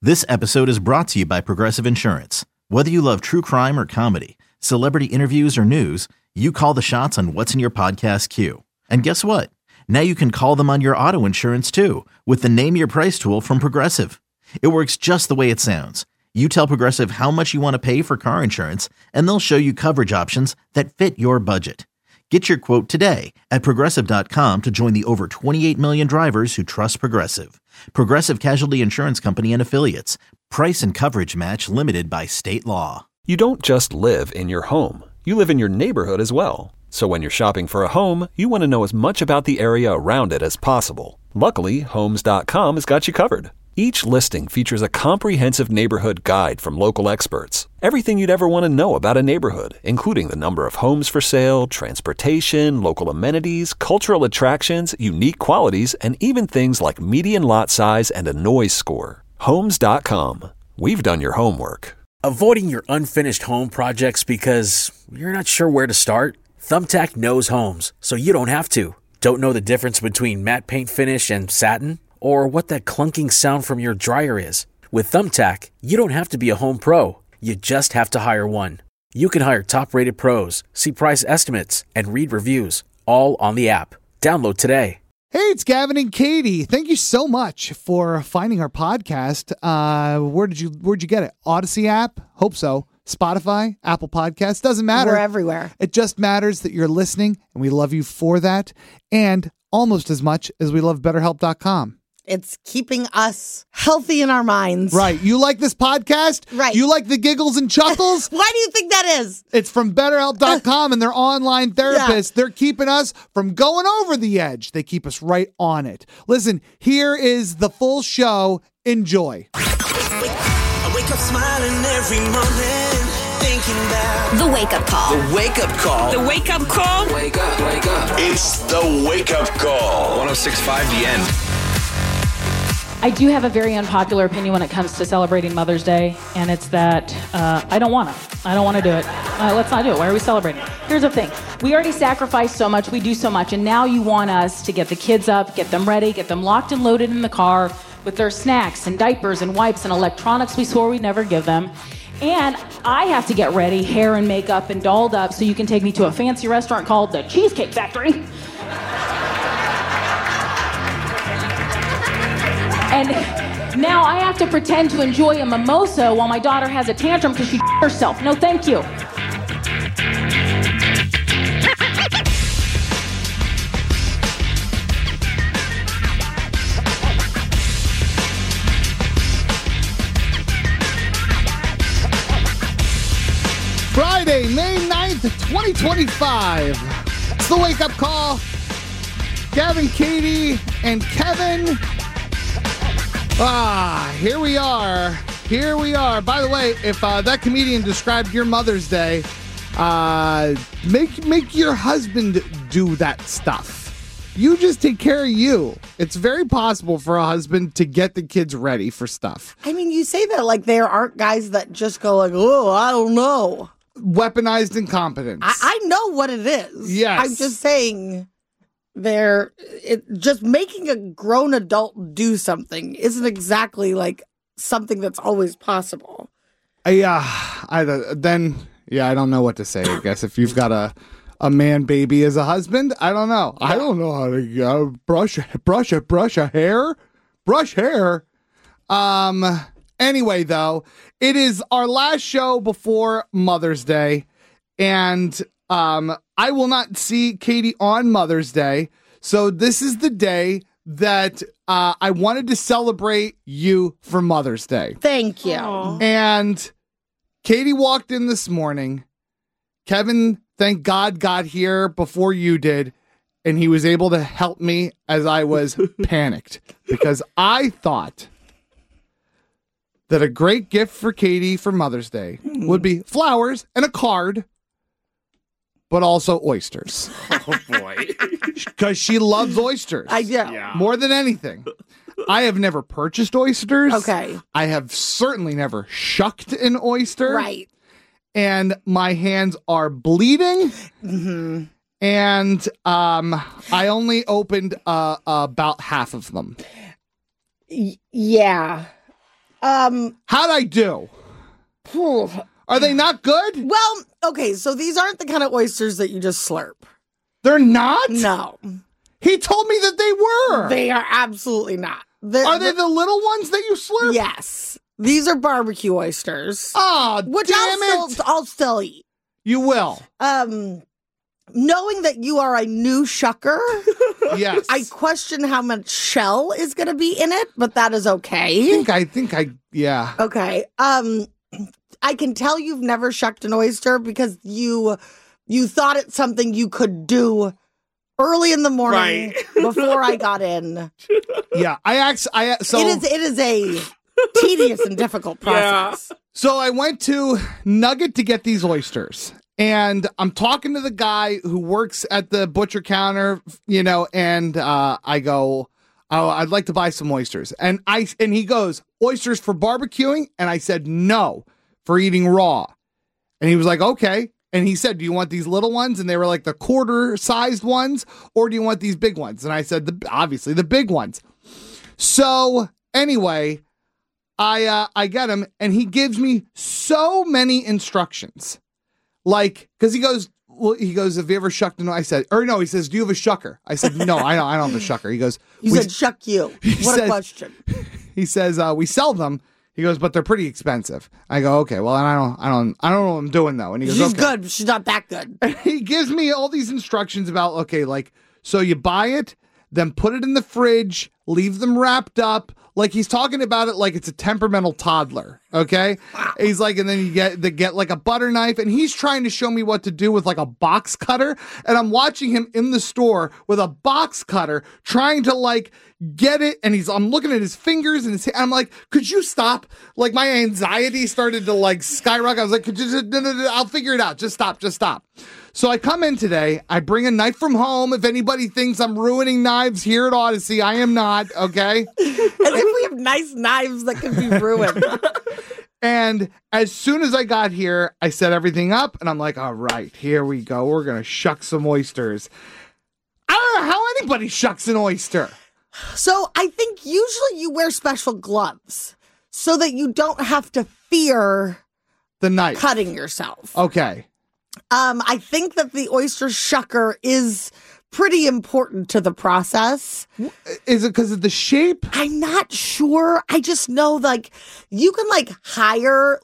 This episode is brought to you by Progressive Insurance. Whether you love true crime or comedy, celebrity interviews or news, you call the shots on what's in your podcast queue. And guess what? Now you can call them on your auto insurance too with the Name Your Price tool from Progressive. It works just the way it sounds. You tell Progressive how much you want to pay for car insurance, and they'll show you coverage options that fit your budget. Get your quote today at Progressive.com to join the over 28 million drivers who trust Progressive. Progressive Casualty Insurance Company and Affiliates. Price and coverage match limited by state law. You don't just live in your home. You live in your neighborhood as well. So when you're shopping for a home, you want to know as much about the area around it as possible. Luckily, Homes.com has got you covered. Each listing features a comprehensive neighborhood guide from local experts. Everything you'd ever want to know about a neighborhood, including the number of homes for sale, transportation, local amenities, cultural attractions, unique qualities, and even things like median lot size and a noise score. Homes.com. We've done your homework. Avoiding your unfinished home projects because you're not sure where to start? Thumbtack knows homes, so you don't have to. Don't know the difference between matte paint finish and satin? Or what that clunking sound from your dryer is? With Thumbtack, you don't have to be a home pro. You just have to hire one. You can hire top-rated pros, see price estimates, and read reviews, all on the app. Download today. Hey, it's Gavin and Katie. Thank you so much for finding our podcast. Where'd you get it? Odyssey app? Hope so. Spotify, Apple Podcasts, doesn't matter. We're everywhere. It just matters that you're listening, and we love you for that. And almost as much as we love BetterHelp.com. It's keeping us healthy in our minds. Right. You like this podcast? Right. You like the giggles and chuckles? Why do you think that is? It's from BetterHelp.com and their online therapists. Yeah. They're keeping us from going over the edge. They keep us right on it. Listen, here is the full show. Enjoy. I wake up smiling every morning, thinking about the wake-up call. The wake-up call. The wake-up call. Wake up, wake up. It's the wake-up call. 106.5 The End. I do have a very unpopular opinion when it comes to celebrating Mother's Day, and it's that I don't want to do it. Let's not do it. Why are we celebrating? Here's the thing. We already sacrifice so much. We do so much. And now you want us to get the kids up, get them ready, get them locked and loaded in the car with their snacks and diapers and wipes and electronics we swore we'd never give them. And I have to get ready, hair and makeup and dolled up so you can take me to a fancy restaurant called the Cheesecake Factory. And now I have to pretend to enjoy a mimosa while my daughter has a tantrum because she herself. No, thank you. Friday, May 9th, 2025. It's the wake-up call. Gavin, Katie, and Kevin. Here we are. Here we are. By the way, if that comedian described your Mother's Day, make your husband do that stuff. You just take care of you. It's very possible for a husband to get the kids ready for stuff. I mean, you say that like there aren't guys that just go like, oh, I don't know. Weaponized incompetence. I know what it is. Yes. I'm just saying... just making a grown adult do something isn't exactly like something that's always possible. I don't know what to say. I guess if you've got a man baby as a husband, I don't know. Yeah. I don't know how to brush hair. Anyway, though, it is our last show before Mother's Day, and I will not see Katie on Mother's Day. So this is the day that I wanted to celebrate you for Mother's Day. Thank you. And Katie walked in this morning. Kevin, thank God, got here before you did. And he was able to help me as I was panicked. Because I thought that a great gift for Katie for Mother's Day would be flowers and a card. But also oysters. Oh, boy. Because she loves oysters. I do. Yeah. More than anything. I have never purchased oysters. Okay. I have certainly never shucked an oyster. Right. And my hands are bleeding. Mm-hmm. And I only opened about half of them. Yeah. How'd I do? Are they not good? Well, okay, so these aren't the kind of oysters that you just slurp. They're not? No. He told me that they were. They are absolutely not. Are they the little ones that you slurp? Yes. These are barbecue oysters. Oh, which damn I'll still eat. You will. Knowing that you are a new shucker, yes. I question how much shell is going to be in it, but that is okay. I think, yeah. Okay. I can tell you've never shucked an oyster because you thought it's something you could do early in the morning before I got in. Yeah, so it is a tedious and difficult process. Yeah. So I went to Nugget to get these oysters. And I'm talking to the guy who works at the butcher counter, and I go, "Oh, I'd like to buy some oysters." And he goes, "Oysters for barbecuing?" And I said, "No, for eating raw." And he was like, "Okay." And he said, "Do you want these little ones?" And they were like the quarter-sized ones, or do you want these big ones? And I said, obviously the big ones. So anyway, I get him, and he gives me so many instructions. Like, because he goes, "Have you ever shucked an?" I said, he says, "Do you have a shucker?" I said, "No, I don't have a shucker." He goes, "You said shuck you." What a question. He says, "We sell them." He goes, "But they're pretty expensive." I go, "Okay, well, I don't know what I'm doing though." And he goes, "She's okay. good, but she's not that good." And he gives me all these instructions about, so you buy it, then put it in the fridge, leave them wrapped up. Like he's talking about it like it's a temperamental toddler, okay? Wow. He's like, and then you get like a butter knife, and he's trying to show me what to do with like a box cutter, and I'm watching him in the store with a box cutter trying to get it, and I'm looking at his fingers, and I'm like, "Could you stop?" Like my anxiety started to skyrocket. I was like, "Could you just, no, I'll figure it out. Just stop." So I come in today, I bring a knife from home. If anybody thinks I'm ruining knives here at Odyssey, I am not, okay? As if we have nice knives that can be ruined. And as soon as I got here, I set everything up, and I'm like, all right, here we go. We're going to shuck some oysters. I don't know how anybody shucks an oyster. So I think usually you wear special gloves so that you don't have to fear the knife cutting yourself. Okay. I think that the oyster shucker is pretty important to the process. Is it because of the shape? I'm not sure. I just know you can hire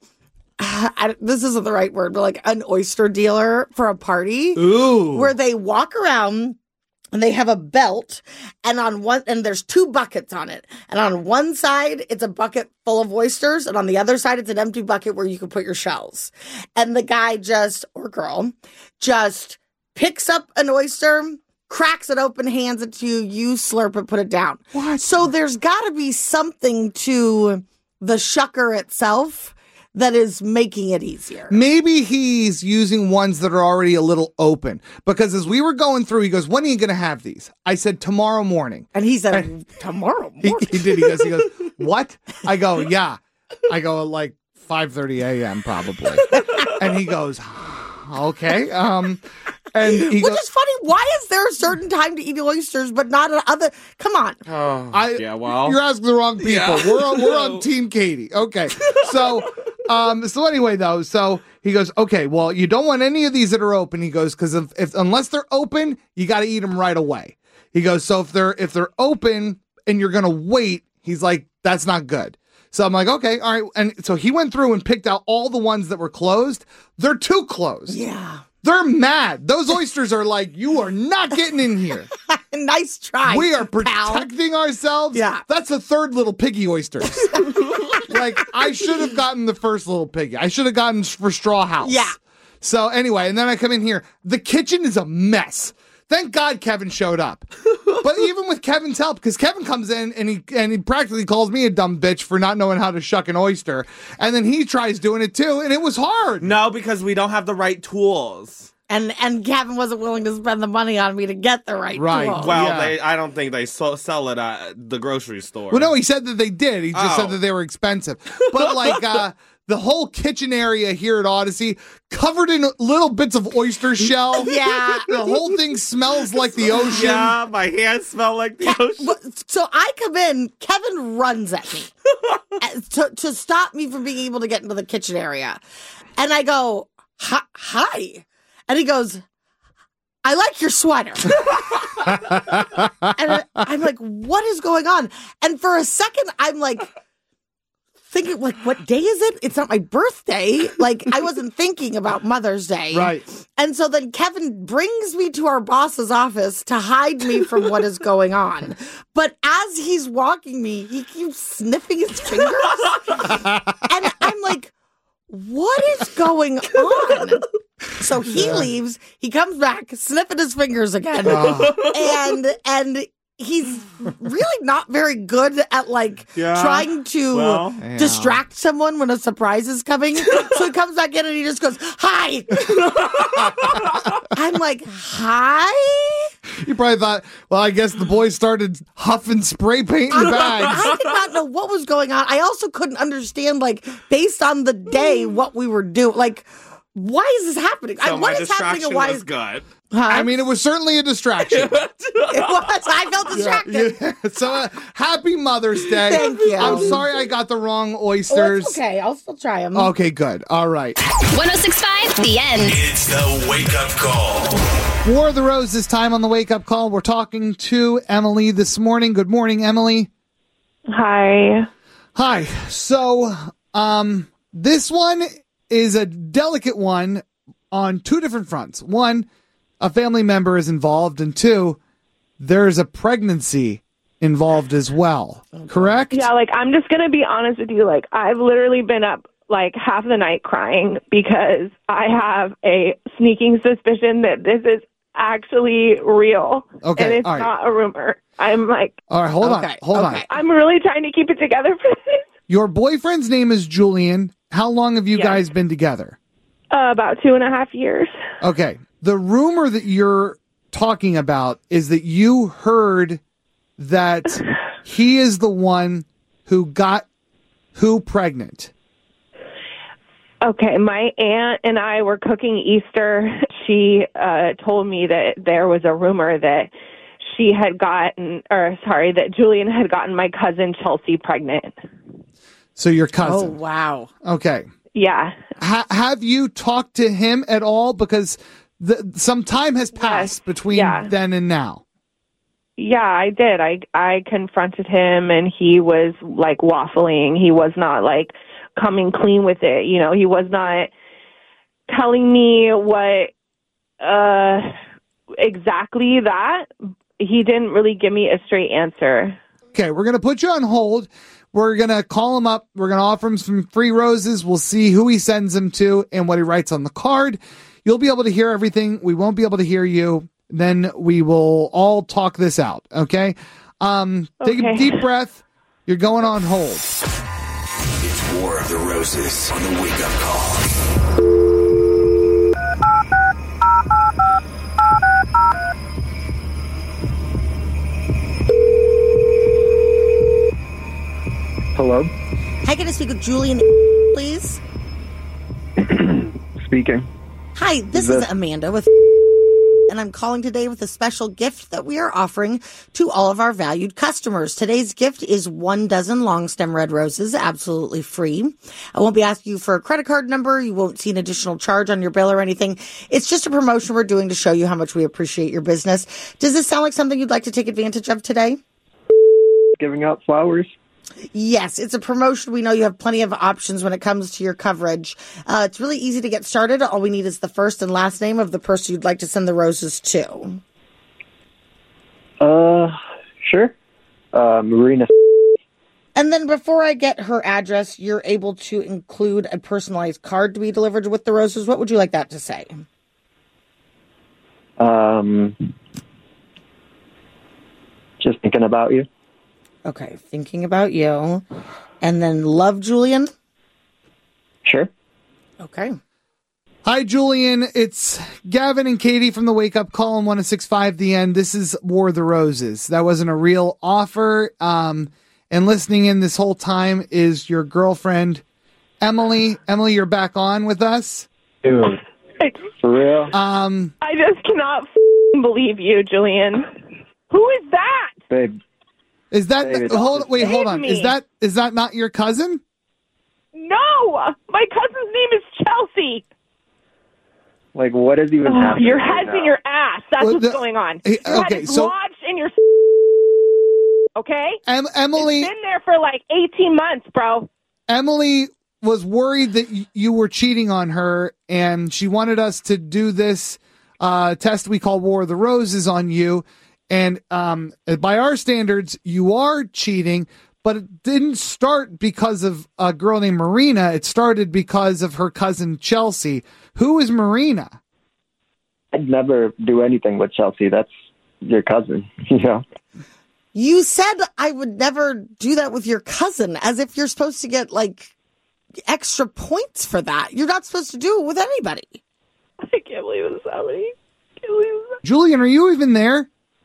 this isn't the right word, but an oyster dealer for a party. Ooh. Where they walk around and they have a belt, and there's two buckets on it. And on one side, it's a bucket full of oysters, and on the other side, it's an empty bucket where you can put your shells. And the guy or girl picks up an oyster, cracks it open, hands it to you, you slurp it, put it down. What? So there's got to be something to the shucker itself that is making it easier. Maybe he's using ones that are already a little open. Because as we were going through, he goes, "When are you going to have these?" I said, "Tomorrow morning." And he said, "Tomorrow morning?" He did. He goes, "What?" I go, "Yeah." I go, 5:30 a.m. probably. And he goes, "Okay." And he Which is funny. Why is there a certain time to eat oysters, but not another? Come on. You're asking the wrong people. Yeah. We're on Team Katie. Okay. So anyway, though, so he goes, "Okay, well, you don't want any of these that are open." He goes, "Because if unless they're open, you got to eat them right away." He goes, "So if they're open and you're gonna wait," he's like, "That's not good." So I'm like, "Okay, all right." And so he went through and picked out all the ones that were closed. They're too closed. Yeah. They're mad. Those oysters are like, "You are not getting in here." Nice try. We are protecting ourselves. Yeah. That's the third little piggy oysters. I should have gotten the first little piggy. I should have gotten for Straw House. Yeah. So anyway, and then I come in here. The kitchen is a mess. Thank God Kevin showed up. But even with Kevin's help, because Kevin comes in and he practically calls me a dumb bitch for not knowing how to shuck an oyster. And then he tries doing it too, and it was hard. No, because we don't have the right tools. And Kevin wasn't willing to spend the money on me to get the right tools. Well, yeah. I don't think they sell it at the grocery store. Well, no, he said that they did. He just said that they were expensive. But the whole kitchen area here at Odyssey covered in little bits of oyster shell. Yeah. The whole thing smells like the ocean. Yeah, my hands smell like the ocean. So I come in, Kevin runs at me to stop me from being able to get into the kitchen area. And I go, hi. And he goes, I like your sweater. And I'm like, what is going on? And for a second, I'm like, thinking, like, what day is it? It's not my birthday. Like, I wasn't thinking about Mother's Day. Right. And so then Kevin brings me to our boss's office to hide me from what is going on. But as he's walking me, he keeps sniffing his fingers. And I'm like, what is going on? So he leaves, he comes back, sniffing his fingers again. And he's really not very good at trying to distract someone when a surprise is coming. So he comes back in and he just goes, hi. I'm like, hi? You probably thought, well, I guess the boys started huffing spray paint in bags. I did not know what was going on. I also couldn't understand, based on the day, what we were doing. Why is this happening? So what my is happening and why was is good. Huh? I mean, it was certainly a distraction. It was. I felt distracted. Yeah. So, happy Mother's Day. Thank you. I'm sorry I got the wrong Oh, oysters. it's okay. I'll still try them. Okay, good. All right. 106.5 The End. It's the wake up call. War of the Roses time on the wake up call. We're talking to Emily this morning. Good morning, Emily. Hi. Hi. So, this one is a delicate one on two different fronts. One, a family member is involved, and two, there's a pregnancy involved as well. Correct? Yeah, I'm just going to be honest with you. I've literally been up half the night crying because I have a sneaking suspicion that this is actually real. Okay, And it's all right. not a rumor. I'm All right, hold on. I'm really trying to keep it together for this. Your boyfriend's name is Julian. How long have you Yes. guys been together? About 2.5 years. Okay. The rumor that you're talking about is that you heard that he is the one who got who pregnant. Okay, my aunt and I were cooking Easter. She told me that there was a rumor that that Julian had gotten my cousin Chelsea pregnant. So your Oh, cousin. wow. Okay. Yeah. Have you talked to him at all? Because some time has passed between then and now. Yeah, I did. I confronted him and he was waffling. He was not coming clean with it. He was not telling me what exactly that. He didn't really give me a straight answer. Okay, we're going to put you on hold. We're going to call him up. We're going to offer him some free roses. We'll see who he sends them to and what he writes on the card. You'll be able to hear everything. We won't be able to hear you. Then we will all talk this out. Okay? Take a deep breath. You're going on hold. It's War of the Roses on the wake up call. Hello? Hi, can I speak with Julian, please? Speaking. Hi, this is Amanda with and I'm calling today with a special gift that we are offering to all of our valued customers. Today's gift is 1 dozen long stem red roses, absolutely free. I won't be asking you for a credit card number. You won't see an additional charge on your bill or anything. It's just a promotion we're doing to show you how much we appreciate your business. Does this sound like something you'd like to take advantage of today? Giving out flowers? Yes, it's a promotion. We know you have plenty of options when it comes to your coverage. It's really easy to get started. All we need is the first and last name of the person you'd like to send the roses to. Sure. Marina. And then before I get her address, you're able to include a personalized card to be delivered with the roses. What would you like that to say? Just thinking about you. Okay, thinking about you. And then love, Julian? Sure. Okay. Hi, Julian. It's Gavin and Katie from the Wake Up Call on 106.5 The End. This is War of the Roses. That wasn't a real offer. And listening in this whole time is your girlfriend, Emily, you're back on with us. Dude, for real? I just cannot believe you, Julian. Who is that? Babe. Is that Babe, hold on? me. Is that not your cousin? No, my cousin's name is Chelsea. Like, what is even happening? Your right head's now? in your ass. That's what's going on. Your head is lodged in your. Okay. Emily, it's been there for like 18 months, bro. Emily was worried that you were cheating on her, and she wanted us to do this test we call War of the Roses on you. And by our standards, you are cheating, but it didn't start because of a girl named Marina. It started because of her cousin Chelsea. Who is Marina? I'd never do anything with Chelsea. That's your cousin, you know? You said I would never do that with your cousin, as if you're supposed to get, like, extra points for that. You're not supposed to do it with anybody. I can't believe this happening. Julian, are you even there?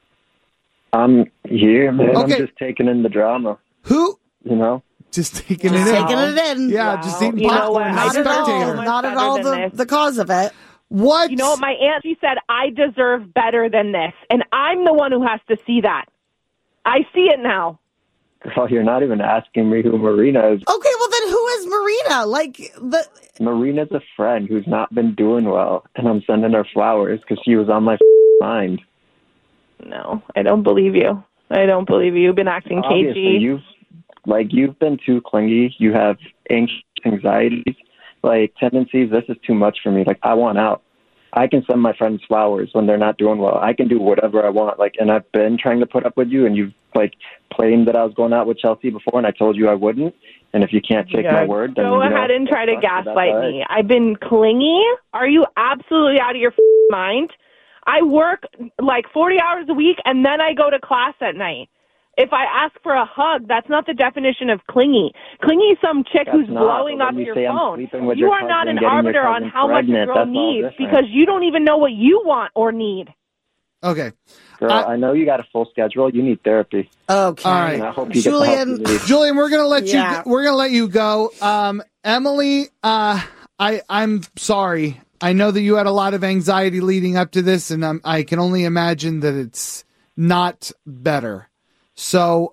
I'm here, man. Okay. I'm just taking in the drama. Who? You know? Just taking Just it in. taking it in. Yeah, just eating You know popcorn. what? Not I at all. deserve Not at all the cause of it. What? You know what? My aunt, she said, I deserve better than this. And I'm the one who has to see that. I see it now. Girl, you're not even asking me who Marina is. Okay, well then who is Marina? Marina's a friend who's not been doing well, and I'm sending her flowers because she was on my mind. No, I don't believe you. I don't believe you. You've been acting Obviously, cagey. you've been too clingy. You have anxieties, tendencies. This is too much for me. I want out. I can send my friends flowers when they're not doing well. I can do whatever I want. And I've been trying to put up with you, and you've claimed that I was going out with Chelsea before, and I told you I wouldn't. And if you can't take my word, then go ahead and try to gaslight me. Right. I've been clingy. Are you absolutely out of your mind? I work 40 hours a week, and then I go to class at night. If I ask for a hug, that's not the definition of clingy. Clingy is some chick who's blowing up your phone. You are not an arbiter on how much a girl needs because you don't even know what you want or need. Okay. Girl, I know you got a full schedule. You need therapy. Okay. All right. And I hope you get the help you need. Julian, we're gonna let you go. Emily, I'm sorry. I know that you had a lot of anxiety leading up to this, and I can only imagine that it's not better. So,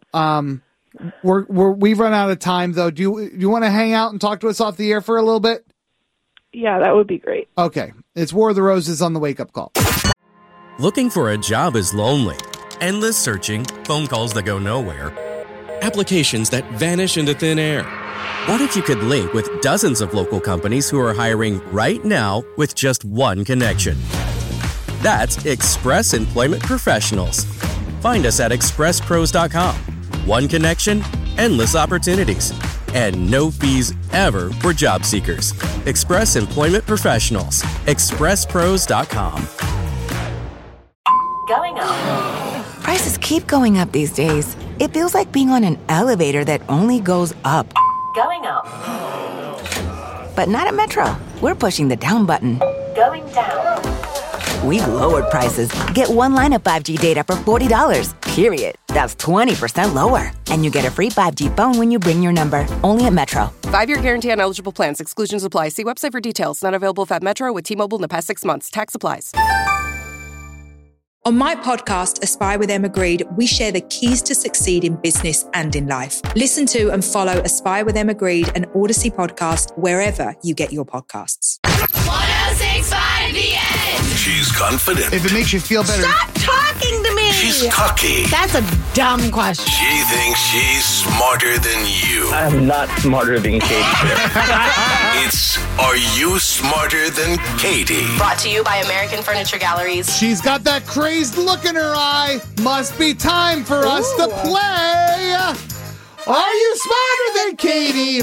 we've run out of time, though. Do you want to hang out and talk to us off the air for a little bit? Yeah, that would be great. Okay. It's War of the Roses on the Wake Up Call. Looking for a job is lonely. Endless searching, phone calls that go nowhere, applications that vanish into thin air. What if you could link with dozens of local companies who are hiring right now with just one connection? That's Express Employment Professionals. Find us at expresspros.com. One connection, endless opportunities, and no fees ever for job seekers. Express Employment Professionals. expresspros.com. Going up. Prices keep going up these days. It feels like being on an elevator that only goes up. Going up. But not at Metro. We're pushing the down button. Going down. We've lowered prices. Get one line of 5G data for $40, period. That's 20% lower. And you get a free 5G phone when you bring your number. Only at Metro. 5-year guarantee on eligible plans. Exclusions apply. See website for details. Not available at Metro with T-Mobile in the past 6 months. Tax applies. On my podcast, Aspire with Emma Grede, we share the keys to succeed in business and in life. Listen to and follow Aspire with Emma Grede, an Odyssey podcast, wherever you get your podcasts. 106.5 The End. She's confident. If it makes you feel better. Stop talking to me. She's cocky. That's a dumb question. She thinks she's smarter than you. I'm not smarter than Katie. It's Are You Smarter Than Katie? Brought to you by American Furniture Galleries. She's got that crazed look in her eye. Must be time for us to play. Are you smarter than Katie?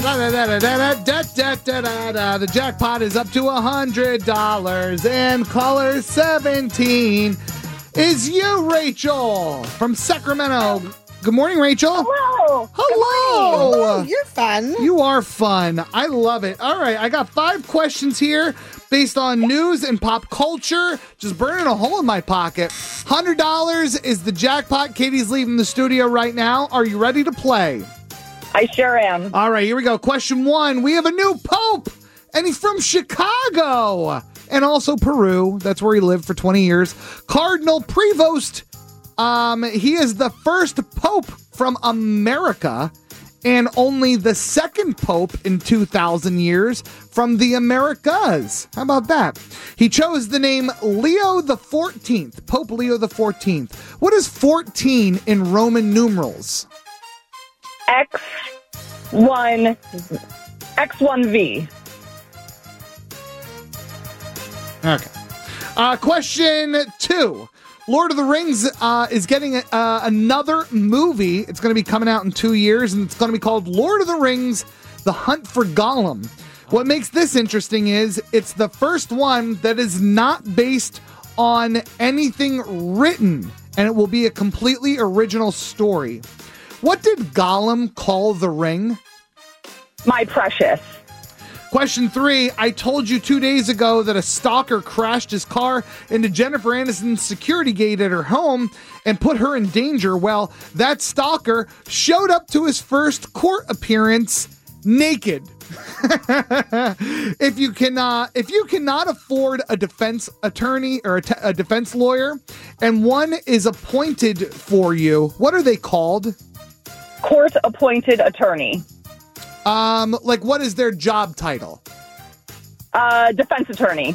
The jackpot is up to $100, and caller 17 is you, Rachel, from Sacramento. Good morning, Rachel. Hello. Hello. You're fun. You are fun. I love it. All right, I got 5 questions here based on news and pop culture. Just burning a hole in my pocket. $100 is the jackpot. Katie's leaving the studio right now. Are you ready to play? I sure am. All right, here we go. Question 1. We have a new pope, and he's from Chicago and also Peru. That's where he lived for 20 years. Cardinal Prevost. He is the first pope from America and only the second pope in 2,000 years from the Americas. How about that? He chose the name Leo the 14th, Pope Leo the 14th. What is 14 in Roman numerals? X1V. Okay. Question 2. Lord of the Rings is getting another movie. It's going to be coming out in 2 years, and it's going to be called Lord of the Rings, The Hunt for Gollum. What makes this interesting is it's the first one that is not based on anything written, and it will be a completely original story. What did Gollum call the ring? My precious. Question 3, I told you 2 days ago that a stalker crashed his car into Jennifer Aniston's security gate at her home and put her in danger. Well, that stalker showed up to his first court appearance naked. If you cannot afford a defense attorney or a defense lawyer and one is appointed for you, what are they called? Court-appointed attorney. Like what is their job title? Defense attorney.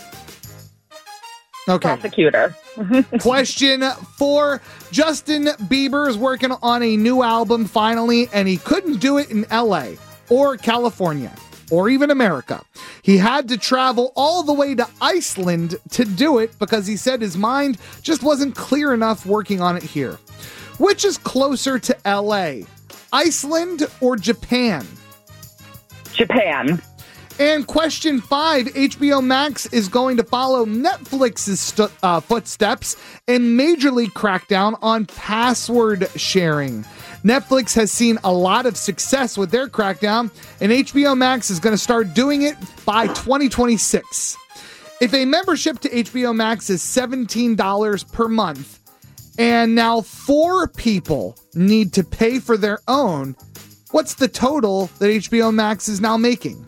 Okay. Prosecutor. Question 4. Justin Bieber is working on a new album finally, and he couldn't do it in LA or California or even America. He had to travel all the way to Iceland to do it because he said his mind just wasn't clear enough working on it here. Which is closer to LA? Iceland or Japan? Japan. And question 5, HBO Max is going to follow Netflix's footsteps and majorly crack down on password sharing. Netflix has seen a lot of success with their crackdown, and HBO Max is going to start doing it by 2026. If a membership to HBO Max is $17 per month, and now 4 people need to pay for their own, what's the total that HBO Max is now making?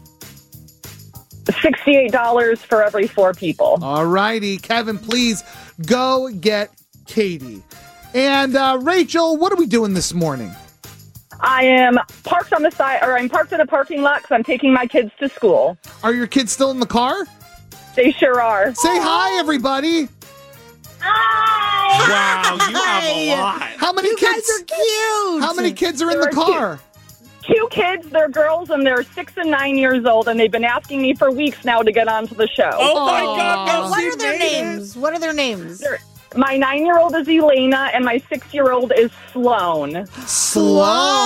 $68 for every 4 people. All righty. Kevin, please go get Katie. And Rachel, what are we doing this morning? I am parked on the side, or I'm parked in a parking lot because I'm taking my kids to school. Are your kids still in the car? They sure are. Say hi, everybody. Hi. Wow, you have a lot. How many You kids? guys are cute. How many kids are in There the are car? 2 kids, they're girls, and they're 6 and 9 years old, and they've been asking me for weeks now to get onto the show. Oh my God! And what are their names? What are their names? My 9-year-old is Elena, and my 6-year-old is Sloan. Sloan.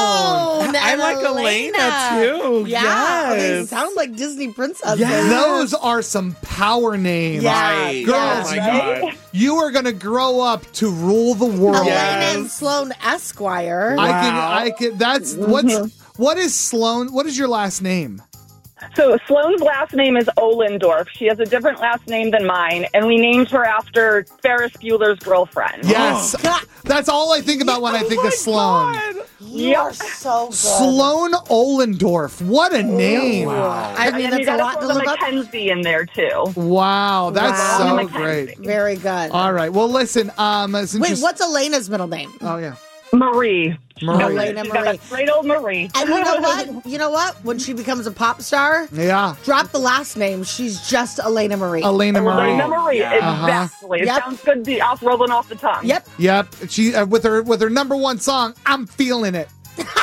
I like Elena too. Yeah, they Yes. sound like Disney princesses. Those are some power names. Yeah. Right. Girls, Oh my God. you are going to grow up to rule the world. Elena and Sloan Esquire. I can, that's, what is Sloan? What is your last name? So Sloan's last name is Ohlendorf. She has a different last name than mine, and we named her after Ferris Bueller's girlfriend. Yes. That's all I think about when I think of Sloan. You are so good. Sloan Ohlendorf. What a name. Wow. I mean, and that's you got a lot to live up. Mackenzie in there, too. Wow. That's Wow. so great. Very good. All right. Well, listen. Since Wait, you're- what's Elena's middle name? Oh, yeah. Marie. Elena She's got Marie. a great old Marie. And you know what? You know what? When she becomes a pop star, Yeah. drop the last name. She's just Elena Marie. Elena Marie. Elena Marie, Uh-huh. exactly. It sounds good rolling off the tongue. Yep. Yep. She with her number one song, I'm Feeling It.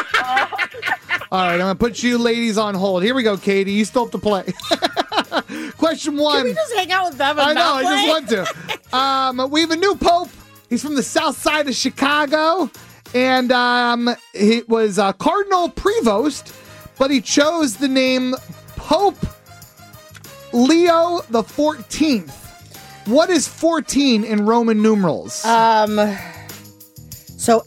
All right, I'm going to put you ladies on hold. Here we go, Katie. You still have to play. Question 1. Can we just hang out with them and I know, not play? I just want to. We have a new pope. He's from the south side of Chicago. And it was Cardinal Prevost, but he chose the name Pope Leo the 14th. What is 14 in Roman numerals? So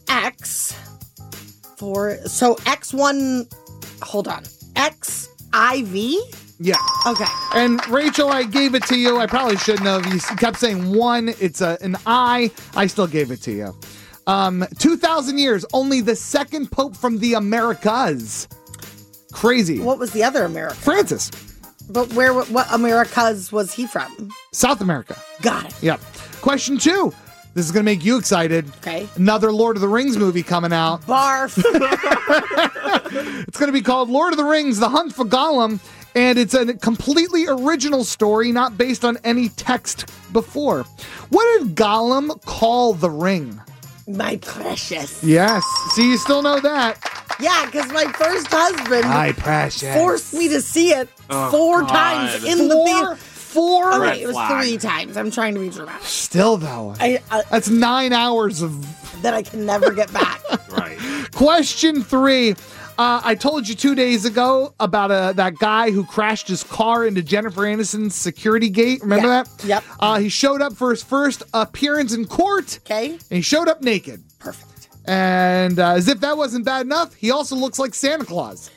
X1, hold on. XIV? Yeah. Okay. And Rachel, I gave it to you. I probably shouldn't have. You kept saying 1. It's an I. I still gave it to you. 2,000 years, only the second pope from the Americas. Crazy. What was the other America? Francis. But what Americas was he from? South America. Got it. Yep. Question 2. This is going to make you excited. Okay. Another Lord of the Rings movie coming out. Barf. It's going to be called Lord of the Rings, The Hunt for Gollum. And it's a completely original story, not based on any text before. What did Gollum call the ring? My precious. Yes. See, you still know that. Yeah, because my first husband My precious. forced me to see it 4 times in the theater. 4? Okay, it was 3 times. I'm trying to be dramatic. Still, though. That's 9 hours of... That I can never get back. Right. Question 3. I told you 2 days ago about that guy who crashed his car into Jennifer Aniston's security gate. Remember that? Yep. He showed up for his first appearance in court. Okay. And he showed up naked. Perfect. And as if that wasn't bad enough, he also looks like Santa Claus.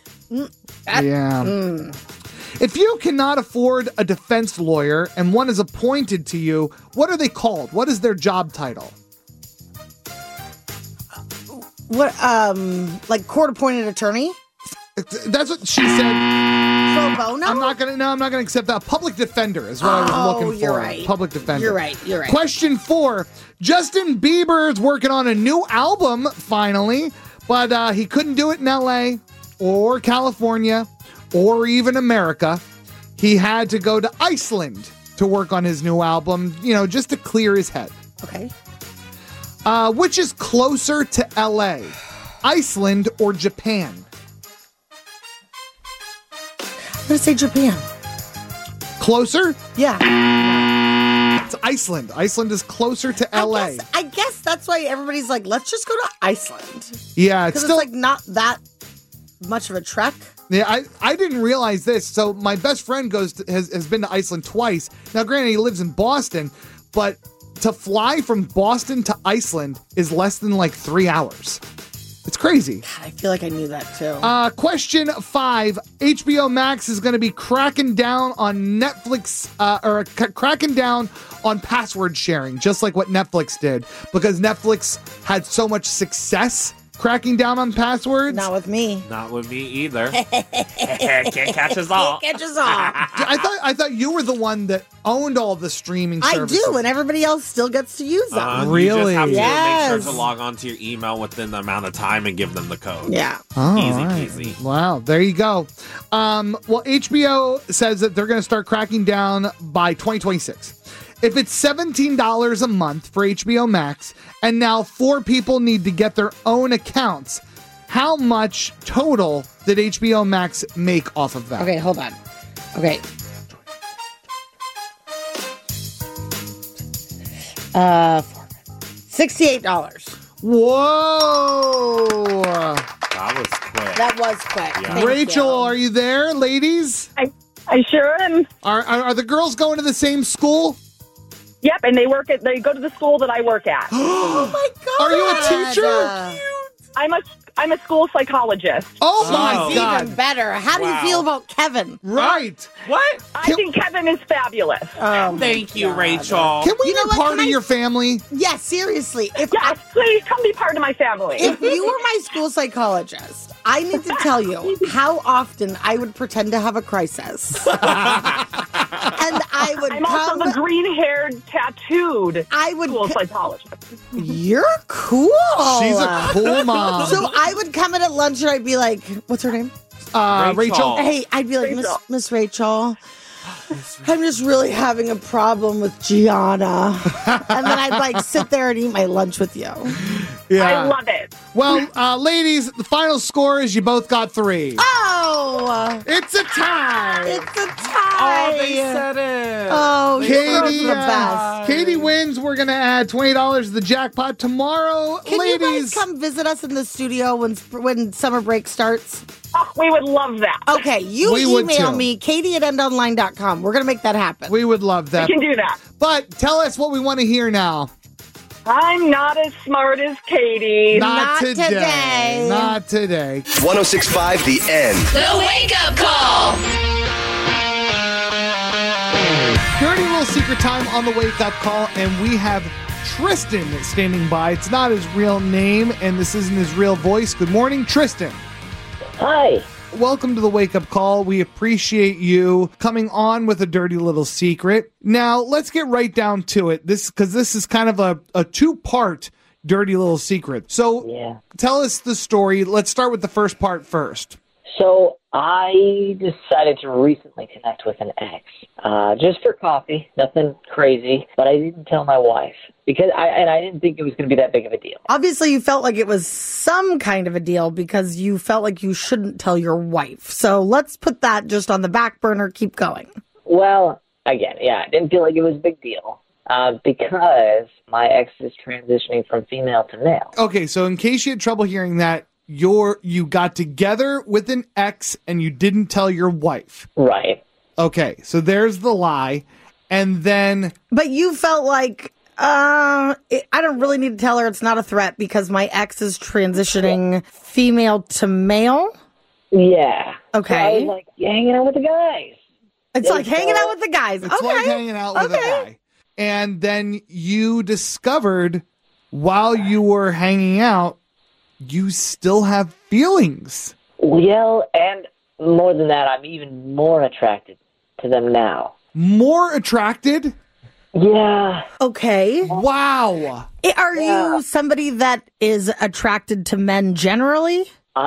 If you cannot afford a defense lawyer and one is appointed to you, what are they called? What is their job title? What, like court-appointed attorney? That's what she said. Pro bono? I'm not gonna accept that. Public defender is what I was looking for. You're right. Public defender. You're right. Question 4. Justin Bieber is working on a new album finally, but he couldn't do it in LA or California or even America. He had to go to Iceland to work on his new album, just to clear his head. Okay. Which is closer to LA, Iceland or Japan? I'm going to say Japan. Closer? Yeah. It's Iceland. Iceland is closer to LA. I guess that's why everybody's like, let's just go to Iceland. Yeah, Because it's like not that much of a trek. Yeah, I didn't realize this. So my best friend has been to Iceland twice. Now, granted, he lives in Boston, but to fly from Boston to Iceland is less than like 3 hours. It's crazy. I feel like I knew that too. Question 5. HBO Max is going to be cracking down on Netflix, cracking down on password sharing, just like what Netflix did, because Netflix had so much success cracking down on passwords. Not with me. Not with me either. Can't catch us all. Can't catch us all. I thought you were the one that owned all the streaming services. I do, and everybody else still gets to use them. Really? You just have to make Yes. sure to log on to your email within the amount of time and give them the code. Yeah. Oh, Easy all right. peasy. Wow, there you go. Well, HBO says that they're going to start cracking down by 2026. If it's $17 a month for HBO Max, and now 4 people need to get their own accounts, how much total did HBO Max make off of that? Okay, hold on. Okay. $68. Whoa! That was quick. That was quick. Yeah. Thank Rachel, you. are you there, ladies? I sure am. Are the girls going to the same school? Yep, and they go to the school that I work at. Oh my God. Are you a teacher? I'm a school psychologist. Oh my That's God! even better. How do you feel about Kevin? Right. What? I think Kevin is fabulous. Thank you, Rachel. Can we You know be what? part Can of I- your family? Yeah, seriously. Yes, please come be part of my family. If you were my school psychologist, I need to tell you how often I would pretend to have a crisis. And I would I'm also the green-haired, tattooed school psychologist. You're cool. She's a cool mom. So I would come in at lunch and I'd be like, what's her name? Rachel. Hey, I'd be like, Miss Rachel, I'm just really having a problem with Gianna. And then I'd like sit there and eat my lunch with you. Yeah. I love it. Well, ladies, the final score is you both got 3. Oh! It's a tie. It's a tie. Oh, they said it. Oh, you girls are Katie, the best. Katie wins. We're going to add $20 to the jackpot tomorrow. Can ladies, you guys come visit us in the studio when summer break starts? Oh, we would love that. Okay, you We would email too. me, katie@endonline.com. We're going to make that happen. we would love that. We can do that. But tell us what we want to hear now. I'm not as smart as Katie. Not today. Not today. 1065 The End. The Wake Up Call. Dirty little secret time on the wake up call, and we have Tristan standing by. It's not his real name, and this isn't his real voice. Good morning, Tristan. Hi. Welcome to the Wake Up Call. We appreciate you coming on with a dirty little secret. Now, let's get right down to it. Because this is kind of a two-part dirty little secret. So tell us the story. Let's start with the first part first. So I decided to recently connect with an ex, just for coffee, nothing crazy, but I didn't tell my wife because I didn't think it was going to be that big of a deal. Obviously, you felt like it was some kind of a deal because you felt like you shouldn't tell your wife. So let's put that just on the back burner. Keep going. Well, again, I didn't feel like it was a big deal. Because my ex is transitioning from female to male. Okay, so in case you had trouble hearing that, you got together with an ex and you didn't tell your wife. Right. Okay, so there's the lie. And then... But you felt like, I don't really need to tell her, it's not a threat because my ex is transitioning female to male? Yeah. Okay. So I was like hanging out with the guys. It's like hanging out with the guys. It's like hanging out with a guy. And then you discovered while you were hanging out, you still have feelings. Well, and more than that, I'm even more attracted to them now. More attracted? Yeah. Okay. Wow. Are you somebody that is attracted to men generally? I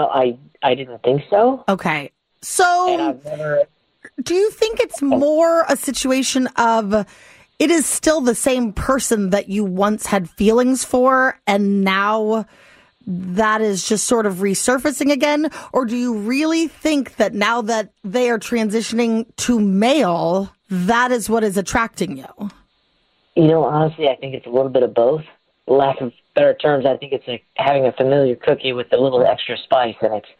didn't think so. Okay. So, and I've never... do you think it's more a situation of it is still the same person that you once had feelings for and now that is just sort of resurfacing again? Or do you really think that now that they are transitioning to male, that is what is attracting you? Honestly, I think it's a little bit of both. Lack of better terms, I think it's like having a familiar cookie with a little extra spice in it.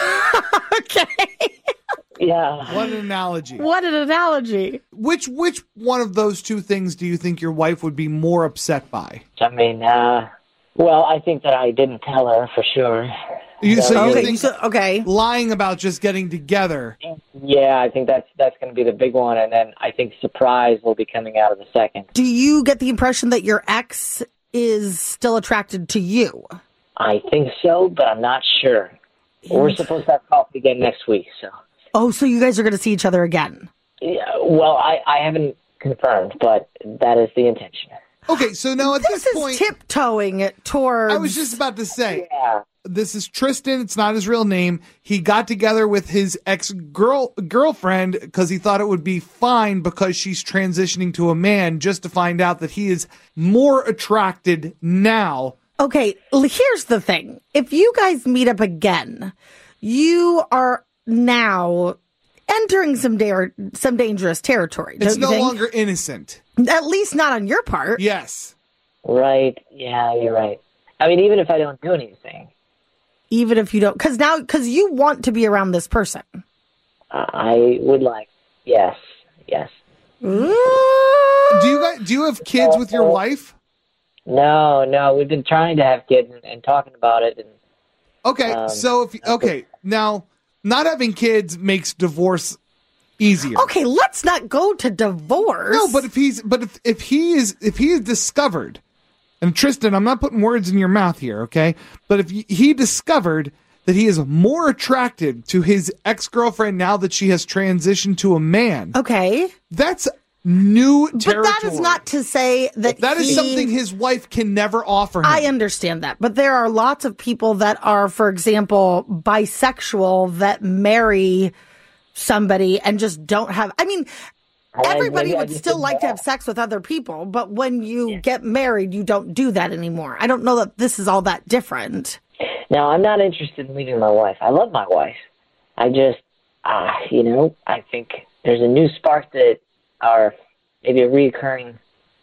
Okay. Yeah. What an analogy. What an analogy. Which one of those two things do you think your wife would be more upset by? I mean, well, I think that I didn't tell her for sure. You think lying about just getting together? Yeah, I think that's going to be the big one, and then I think surprise will be coming out of the second. Do you get the impression that your ex is still attracted to you? I think so, but I'm not sure. We're supposed to have coffee again next week, so. Oh, so you guys are going to see each other again? Yeah, well, I haven't confirmed, but that is the intention. Okay, so now at this point... This is tiptoeing towards... I was just about to say, this is Tristan, it's not his real name. He got together with his ex-girlfriend because he thought it would be fine because she's transitioning to a man, just to find out that he is more attracted now. Okay, here's the thing. If you guys meet up again, you are now entering some dangerous territory. It's no longer innocent. At least not on your part. Yes. Right. Yeah, you're right. I mean, even if I don't do anything. Even if you don't, because you want to be around this person. I would like, yes. Do you have kids with your wife? No, we've been trying to have kids and talking about it. And, okay, now not having kids makes divorce easier. Okay, let's not go to divorce. No, but if he is discovered, and Tristan, I'm not putting words in your mouth here, okay? But if he discovered that he is more attracted to his ex-girlfriend now that she has transitioned to a man. Okay. That's new territory. But that is not to say that that is something his wife can never offer him. I understand that. But there are lots of people that are, for example, bisexual that marry somebody and just don't have... I mean, everybody would still like to have sex with other people, but when you get married, you don't do that anymore. I don't know that this is all that different. Now, I'm not interested in leaving my wife. I love my wife. I just, I think there's a new spark that are maybe a reoccurring...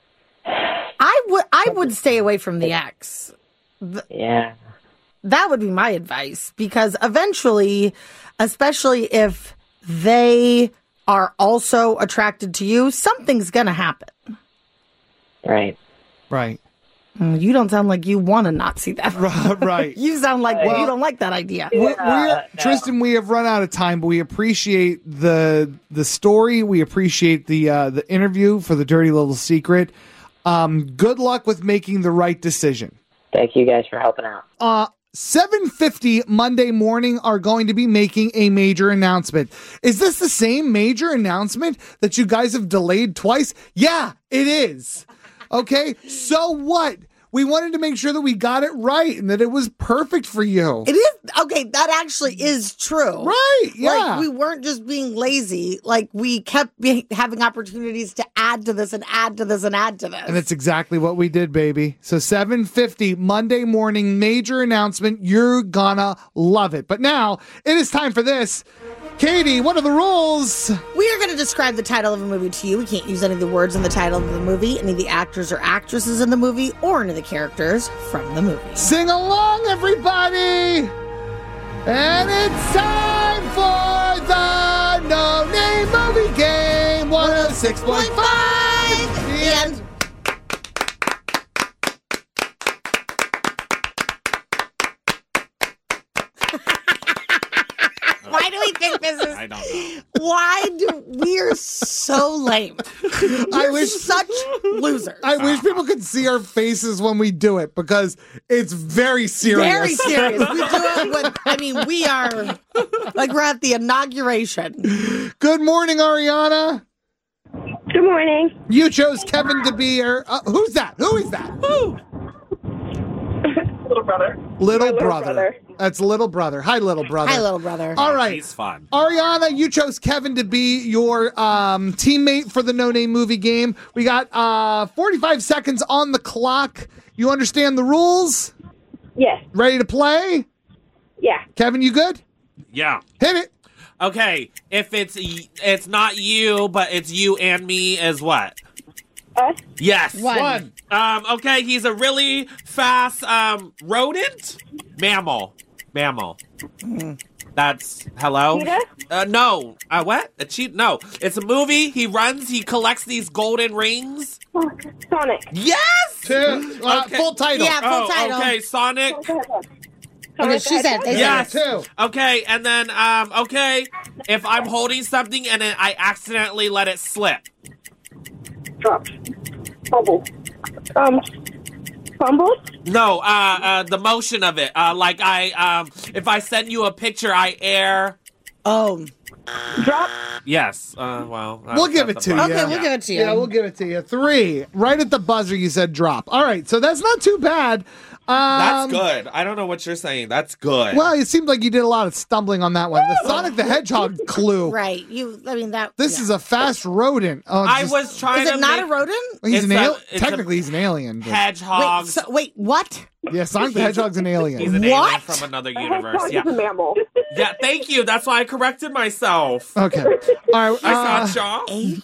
I would stay away from the ex. Yeah. That would be my advice, because eventually, especially if they are also attracted to you, something's going to happen. Right. You don't sound like you want to not see that. Right. You sound like you don't like that idea. Tristan, we have run out of time, but we appreciate the story. We appreciate the interview for the Dirty Little Secret. Good luck with making the right decision. Thank you guys for helping out. 7:50 Monday morning are going to be making a major announcement. Is this the same major announcement that you guys have delayed twice? Yeah, it is. Okay, so what? We wanted to make sure that we got it right and that it was perfect for you. It is. Okay, that actually is true. Right, yeah. Like, we weren't just being lazy. Like, we kept having opportunities to add to this and add to this and add to this. And it's exactly what we did, baby. So 7:50 Monday morning, major announcement. You're gonna love it. But now, it is time for this. Katie, what are the rules? We are going to describe the title of a movie to you. We can't use any of the words in the title of the movie, any of the actors or actresses in the movie, or any of the characters from the movie. Sing along, everybody! And it's time for the No Name Movie Game 106.5. And why do we think this is? I don't know. Why do we're so lame? I wish such losers. I wish people could see our faces when we do it because it's very serious. Very serious. We do it with. I mean, we are like we're at the inauguration. Good morning, Ariana. Good morning. You chose Kevin to be your. Who's that? Who is that? Who? Little brother. Little brother. That's little brother. Hi, little brother. Hi, little brother. All right. He's fun. Ariana, you chose Kevin to be your teammate for the No Name Movie Game. We got 45 seconds on the clock. You understand the rules? Yes. Ready to play? Yeah. Kevin, you good? Yeah. Hit it. Okay, if it's not you, but it's you and me as what? Us? Yes. One. Okay, he's a really fast rodent? Mammal. That's hello? Cheetah? No. What? A cheetah? No. It's a movie. He runs, he collects these golden rings. Sonic. Yes! Full title. Yeah, full title. Okay, Sonic. Okay, she said. They Yes. Two. Okay, and then okay, if I'm holding something and then I accidentally let it slip. Drop. Fumble. Fumble? No, the motion of it. Like if I send you a picture, I air. Oh. Drop. Yes. Well. We'll give it to you. Okay, we'll give it to you. Yeah, we'll give it to you. 3. Right at the buzzer, you said drop. All right, so that's not too bad. That's good. I don't know what you're saying. That's good. Well, it seemed like you did a lot of stumbling on that one. The Sonic the Hedgehog clue. Right. This is a fast rodent. Oh, I was trying to. Is it not a rodent? He's an alien. it's Technically, he's an alien. But... Hedgehog. Wait, what? Yeah, Sonic the Hedgehog's an alien. He's an alien from another universe. Hedgehog is a mammal. Yeah, thank you. That's why I corrected myself. Okay. All right. I saw Shaw. Alien?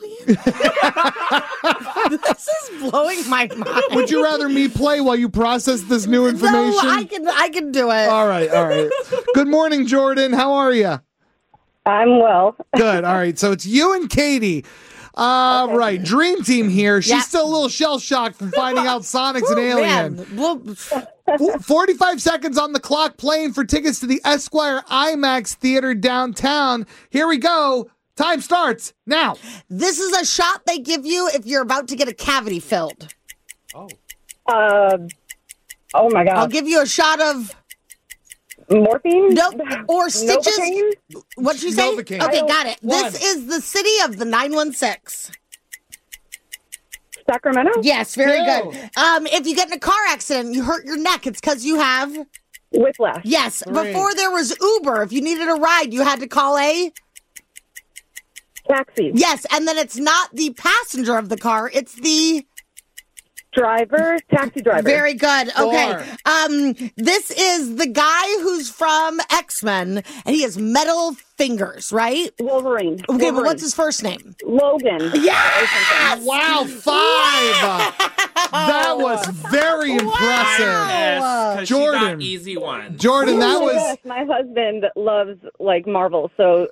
This is blowing my mind. Would you rather me play while you process this new information? No, I can do it. All right. Good morning, Jordan. How are you? I'm well. Good. All right. So it's you and Katie. Right. Dream Team here. She's still a little shell-shocked from finding out Sonic's an alien. Man. 45 seconds on the clock, playing for tickets to the Esquire IMAX Theater downtown. Here we go. Time starts now. This is a shot they give you if you're about to get a cavity filled. Oh my God. I'll give you a shot of morphine? Nope. Or stitches. Novocaine? What'd you say? Novocaine. Okay, got it. One. This is the city of the 916. Sacramento? Yes, very Two. good. If you get in a car accident, you hurt your neck, it's because you have Whiplash. Yes. 3. Before there was Uber, if you needed a ride, you had to call a Taxi. Yes, and then it's not the passenger of the car, it's the Driver. Taxi driver. Very good. 4. Okay. This is the guy who's from X-Men, and he has metal fingers, right? Wolverine. Okay, but what's his first name? Logan. Yes! Wow, 5. That was very impressive. Jordan. Easy one. Jordan, that was Yes, my husband loves like Marvel, so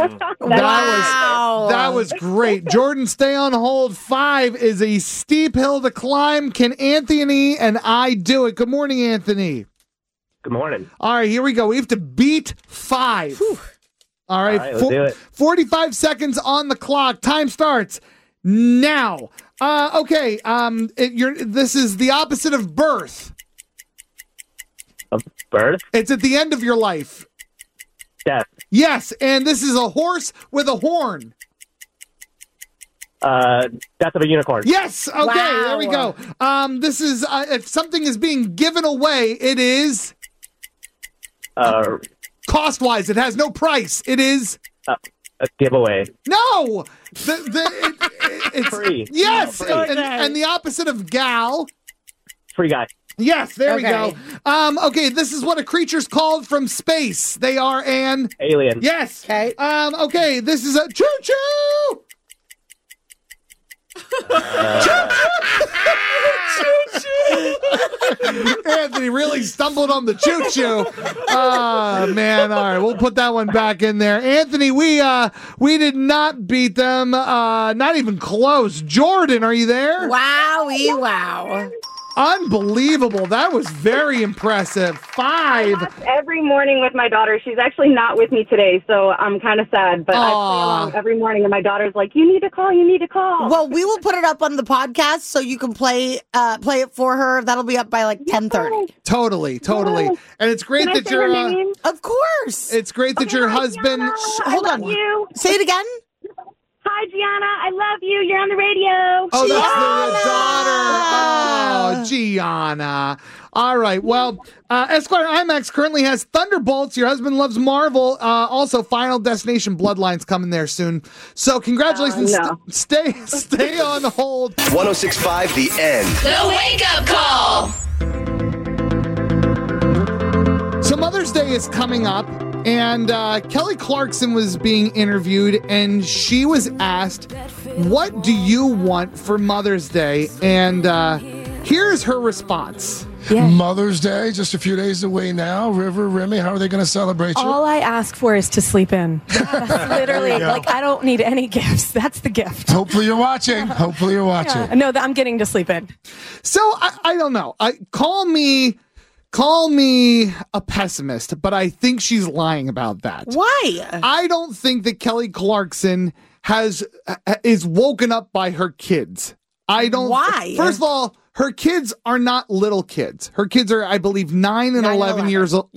that was great. Jordan, stay on hold. 5 is a steep hill to climb. Can Anthony and I do it? Good morning, Anthony. Good morning. All right, here we go. We have to beat 5. All right, let's do it. 45 seconds on the clock. Time starts now. Okay. This is the opposite of birth. Of birth? It's at the end of your life. Death. Yes, and this is a horse with a horn. Death of a unicorn. Yes. Okay. Wow. There we go. This is if something is being given away, it is cost-wise. It has no price. It is a giveaway. no. It's Free. Yes, Free. and the opposite of gal. Free guy. Yes, there we Okay. go. Okay, this is what a creature's called from space. They are an Alien. yes. Okay. Okay, this is a choo-choo. Anthony really stumbled on the choo-choo. Oh, man. All right, we'll put that one back in there. Anthony, we did not beat them. Not even close. Jordan, are you there? Wowie wow. Unbelievable. That was very impressive. 5. Every morning with my daughter. She's actually not with me today, so I'm kind of sad. But I play along every morning, and my daughter's like, "You need to call. You need to call." Well, we will put it up on the podcast so you can play it for her. That'll be up by like 10:30. Totally. And it's great that you're Of course. it's great that your husband Hold on. You. Say it again. Hi, Gianna. I love you. You're on the radio. Oh, that's the daughter. Oh, Gianna. All right. Well, Esquire IMAX currently has Thunderbolts. Your husband loves Marvel. Also, Final Destination Bloodlines coming there soon. So, congratulations. No. Stay on hold. 106.5 The End. The Wake Up Call. So, Mother's Day is coming up. And Kelly Clarkson was being interviewed, and she was asked, "What do you want for Mother's Day?" And here's her response. Yeah. Mother's Day, just a few days away now. River, Remy, how are they going to celebrate you? All I ask for is to sleep in. That's literally, I don't need any gifts. That's the gift. Hopefully you're watching. Yeah. No, I'm getting to sleep in. So, I don't know. Call me a pessimist, but I think she's lying about that. Why? I don't think that Kelly Clarkson is woken up by her kids. I don't. Why? First of all, her kids are not little kids. Her kids are, I believe, 9 and 11 years old.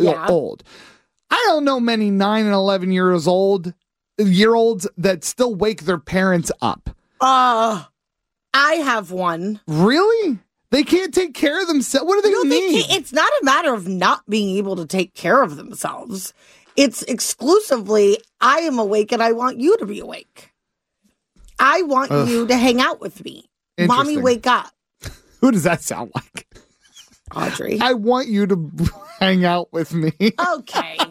I don't know many 9 and 11 years olds that still wake their parents up. I have one. Really? They can't take care of themselves. What do they need? It's not a matter of not being able to take care of themselves. It's exclusively, I am awake and I want you to be awake. I want you to hang out with me. Mommy, wake up. Who does that sound like? Audrey. I want you to hang out with me. Okay.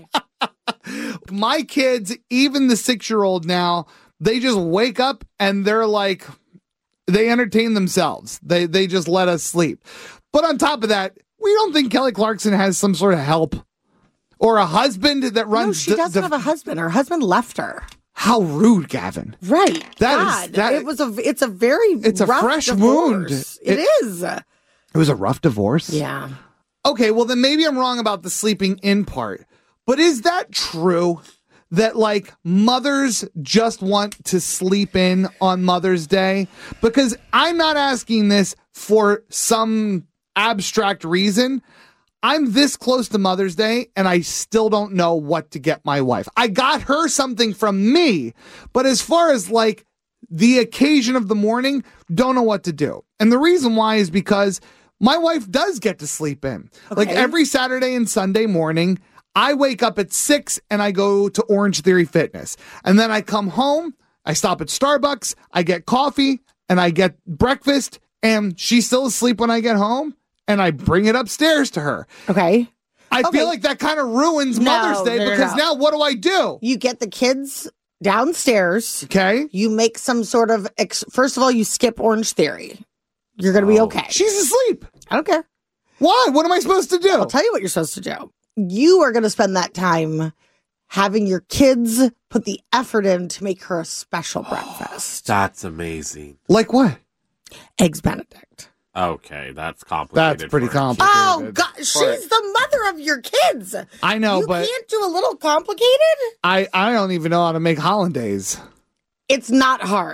My kids, even the 6-year-old now, they just wake up and they're like, they entertain themselves. They just let us sleep. But on top of that, we don't think Kelly Clarkson has some sort of help or a husband that runs. No, she doesn't have a husband. Her husband left her. How rude, Gavin. Right. It's a rough fresh divorce. wound. It is. It was a rough divorce? Yeah. Okay, well then maybe I'm wrong about the sleeping in part. But is that true? That like mothers just want to sleep in on Mother's Day? Because I'm not asking this for some abstract reason. I'm this close to Mother's Day and I still don't know what to get my wife. I got her something from me, but as far as like the occasion of the morning, don't know what to do. And the reason why is because my wife does get to sleep in. Okay. Like every Saturday and Sunday morning, I wake up at 6 and I go to Orange Theory Fitness. And then I come home, I stop at Starbucks, I get coffee, and I get breakfast, and she's still asleep when I get home, and I bring it upstairs to her. Okay. I feel like that kind of ruins Mother's Day because now what do? You get the kids downstairs. Okay. You make some sort of, first of all, you skip Orange Theory. You're going to be okay. She's asleep. I don't care. Why? What am I supposed to do? I'll tell you what you're supposed to do. You are going to spend that time having your kids put the effort in to make her a special breakfast. That's amazing. Like what? Eggs Benedict. Okay, that's complicated. That's pretty complicated. Oh, God. She's the mother of your kids. I know, you but can't do a little complicated? I don't even know how to make hollandaise. It's not hard.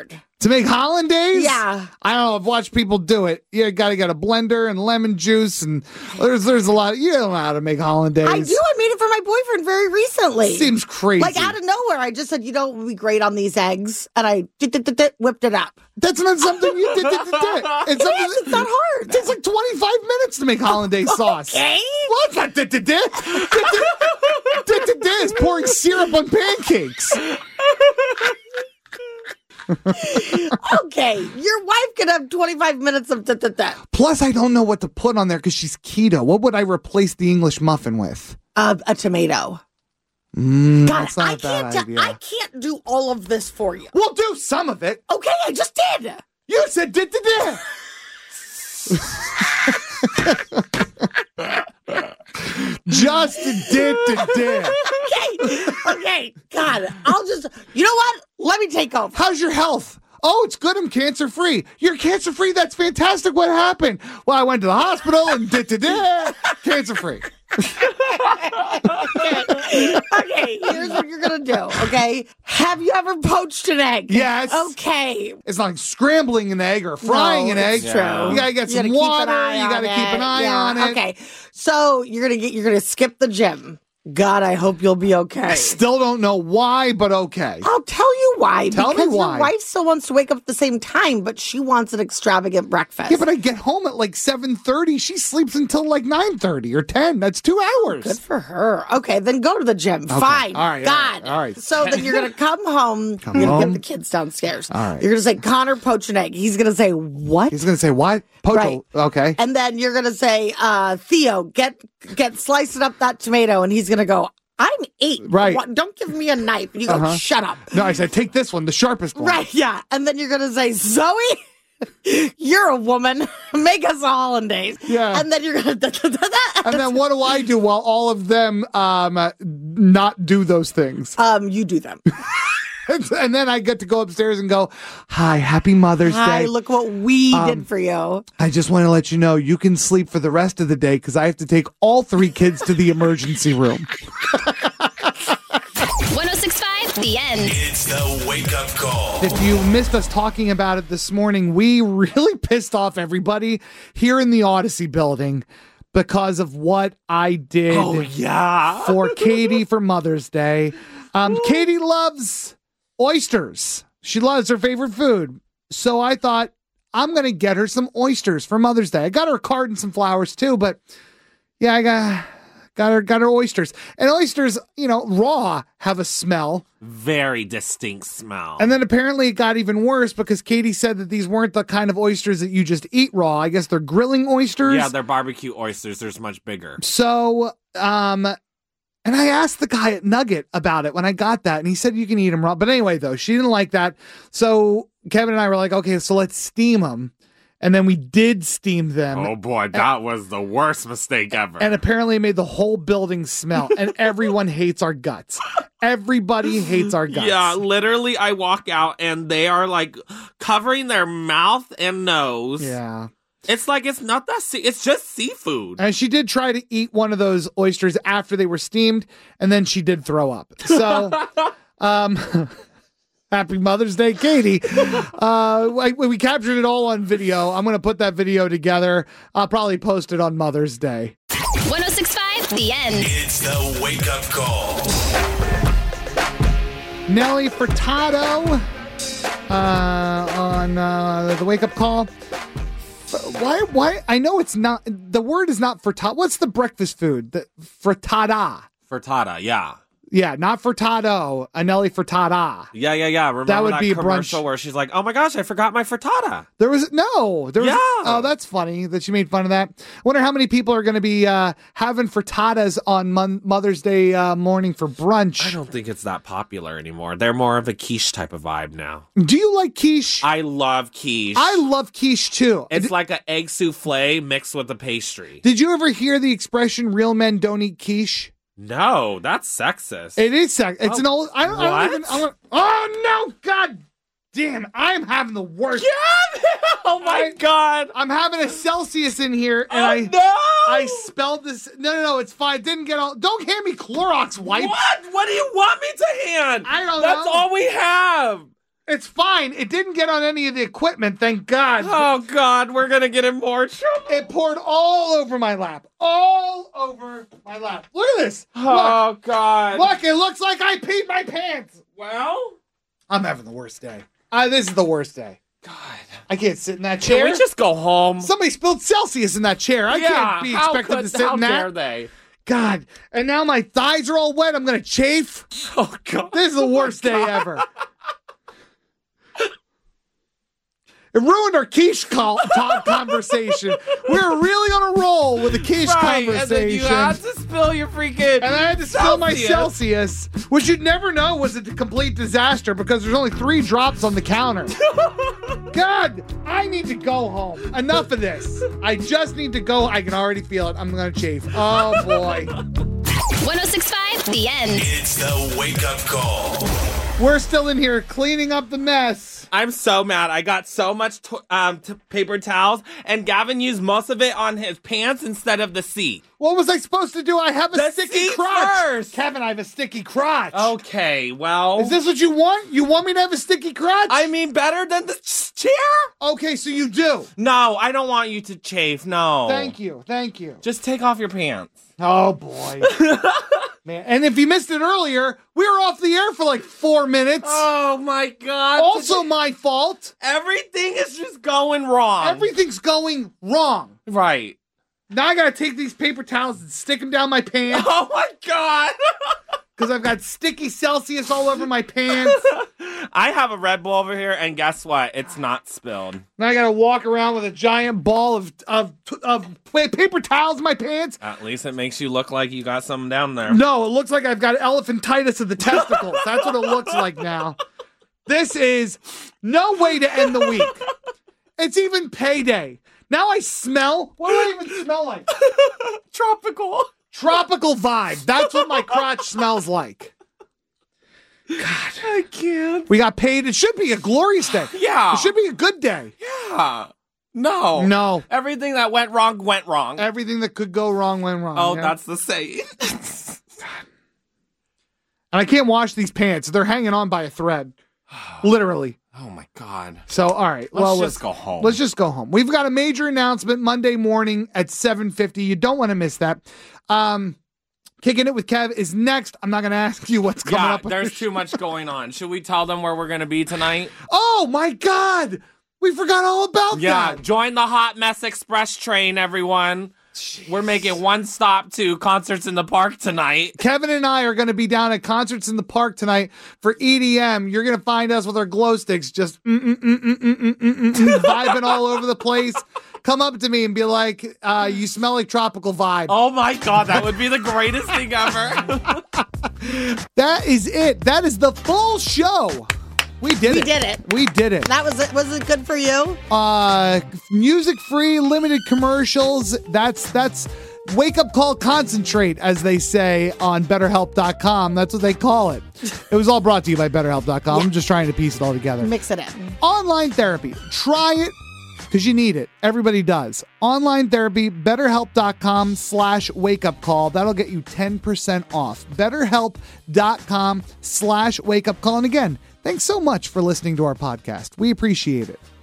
To make hollandaise? Yeah. I don't know. I've watched people do it. You got to get a blender and lemon juice, and there's a lot. You don't know how to make hollandaise. I do. I made it for my boyfriend very recently. Seems crazy. Like out of nowhere, I just said, it would be great on these eggs, and I whipped it up. That's not something you did. It's not hard. It takes like 25 minutes to make hollandaise sauce. Okay. What's that? Is pouring syrup on pancakes. Okay, your wife could have 25 minutes of that. Plus, I don't know what to put on there because she's keto. What would I replace the English muffin with? A tomato. God, God, that's not a bad idea. I can't do all of this for you. We'll do some of it. Okay, I just did. You said did. Just did. Okay. God, I'll just. You know what? Let me take over. How's your health? Oh, it's good. I'm cancer free. You're cancer free. That's fantastic. What happened? Well, I went to the hospital and cancer free. Okay, here's what you're gonna do. Okay, have you ever poached an egg? Yes. Okay. It's not like scrambling an egg or frying an egg. It's true. You gotta get some water. You gotta keep an eye on it. Okay, so you're gonna skip the gym. God, I hope you'll be okay. I still don't know why, but okay. I'll tell you why. Tell me because why. your wife still wants to wake up at the same time, but she wants an extravagant breakfast. Yeah, but I get home at like 7:30. She sleeps until like 9:30 or 10. That's 2 hours. Good for her. Okay, then go to the gym. Okay. Fine. All right. God. All right. So then you're going to come home. You're going to get the kids downstairs. All right. You're going to say, Connor, poach an egg. He's going to say, what? He's going to say, what? Poach. Right. Okay. And then you're going to say, Theo, get slicing up that tomato. And he's going to go, I'm 8. Right. What? Don't give me a knife. And you go, shut up. No, I said, take this one, the sharpest one. Right, yeah. And then you're going to say, Zoe, you're a woman. Make us a hollandaise. Yeah. And then you're going to... And then what do I do while all of them not do those things? You do them. And then I get to go upstairs and go, hi, happy Mother's Day. Hi, look what we did for you. I just want to let you know you can sleep for the rest of the day because I have to take all 3 kids to the emergency room. 106.5, The End. It's the wake-up call. If you missed us talking about it this morning, we really pissed off everybody here in the Odyssey building because of what I did for Katie for Mother's Day. Katie loves oysters. She loves her favorite food. So I thought, I'm going to get her some oysters for Mother's Day. I got her a card and some flowers too, but yeah, I got her oysters. And oysters, raw have a smell. Very distinct smell. And then apparently it got even worse because Katie said that these weren't the kind of oysters that you just eat raw. I guess they're grilling oysters. Yeah, they're barbecue oysters. They're much bigger. So, and I asked the guy at Nugget about it when I got that, and he said you can eat them raw. But anyway, though, she didn't like that. So Kevin and I were like, okay, so let's steam them. And then we did steam them. Oh, boy, that was the worst mistake ever. And apparently it made the whole building smell, and everyone hates our guts. Everybody hates our guts. Yeah, literally, I walk out, and they are, like, covering their mouth and nose. Yeah. It's like it's not that it's just seafood. And she did try to eat one of those oysters after they were steamed, and then she did throw up. So, happy Mother's Day, Katie. We captured it all on video. I'm going to put that video together. I'll probably post it on Mother's Day. 106.5, The End. It's the wake-up call. Nelly Furtado on the wake-up call. Why? I know it's not. The word is not frittata. What's the breakfast food? The frittata. Frittata, yeah. Yeah, not frittado. A Nelly Furtada. Yeah. Remember that would be a commercial brunch where she's like, "Oh my gosh, I forgot my frittata." There was. Yeah. Oh, that's funny that she made fun of that. I wonder how many people are going to be having frittatas on Mother's Day morning for brunch. I don't think it's that popular anymore. They're more of a quiche type of vibe now. Do you like quiche? I love quiche. I love quiche too. It's like an egg souffle mixed with a pastry. Did you ever hear the expression "real men don't eat quiche"? No, that's sexist. It is sexist. It's an old. I don't even. Oh no! God damn! I'm having the worst. Oh my God! I'm having a Celsius in here, and I spelled this. No, it's fine. It didn't get all. Don't hand me Clorox wipes. What do you want me to hand? I don't know. That's all we have. It's fine. It didn't get on any of the equipment, thank God. Oh, God, we're going to get in more trouble. It poured all over my lap. All over my lap. Look at this. Oh, Look. God. Look, it looks like I peed my pants. Well, I'm having the worst day. This is the worst day. God. I can't sit in that can chair. we just go home? Somebody spilled Celsius in that chair. I can't be expected to sit in that. How dare they? God. And now my thighs are all wet. I'm going to chafe. Oh, God. This is the worst day ever. It ruined our quiche conversation. We were really on a roll with the quiche conversation. And then you had to spill your freaking And I had to spill my Celsius, which you'd never know was a complete disaster because there's only 3 drops on the counter. God, I need to go home. Enough of this. I just need to go. I can already feel it. I'm going to chafe. Oh, boy. 106.5, The End. It's the wake-up call. We're still in here cleaning up the mess. I'm so mad. I got so much paper towels, and Gavin used most of it on his pants instead of the seat. What was I supposed to do? I have a sticky seat crotch. First. Kevin, I have a sticky crotch. Okay, well. Is this what you want? You want me to have a sticky crotch? I mean, better than the chair? Okay, so you do. No, I don't want you to chafe. No. Thank you. Thank you. Just take off your pants. Oh, boy. Man, and if you missed it earlier, we were off the air for like 4 minutes. Oh, my God. Also my fault. Everything is just going wrong. Everything's going wrong. Right. Now I gotta take these paper towels and stick them down my pants. Oh, my God. Because I've got sticky Celsius all over my pants. I have a Red Bull over here, and guess what? It's not spilled. Now I gotta walk around with a giant ball of paper towels in my pants. At least it makes you look like you got something down there. No, it looks like I've got elephantitis of the testicles. That's what it looks like now. This is no way to end the week. It's even payday. Now I smell. What do I even smell like? Tropical vibe. That's what my crotch smells like. God. I can't. We got paid. It should be a glorious day. Yeah. It should be a good day. Yeah. No. No. Everything that went wrong went wrong. Everything that could go wrong went wrong. Oh, yeah? that's the saying. And I can't wash these pants. They're hanging on by a thread. Literally. Oh, my God. So, all right. Let's just go home. Let's just go home. We've got a major announcement Monday morning at 7:50. You don't want to miss that. Kicking It with Kev is next. I'm not going to ask you what's coming up. There's too much going on. Should we tell them where we're going to be tonight? Oh, my God. We forgot all about that. Yeah, join the Hot Mess Express train, everyone. Jeez. We're making one stop to Concerts in the Park tonight. Kevin and I are going to be down at Concerts in the Park tonight for EDM. You're going to find us with our glow sticks just vibing all over the place. Come up to me and be like, you smell like tropical vibe. Oh my God, that would be the greatest thing ever. That is it. That is the full show. We did it. We did it. That was it. Was it good for you? Music free, limited commercials. That's wake up call concentrate, as they say on BetterHelp.com. That's what they call it. It was all brought to you by BetterHelp.com. I'm just trying to piece it all together. Mix it in. Online therapy. Try it because you need it. Everybody does. Online therapy, BetterHelp.com/wakeupcall. That'll get you 10% off. BetterHelp.com/wakeupcall. And again, thanks so much for listening to our podcast. We appreciate it.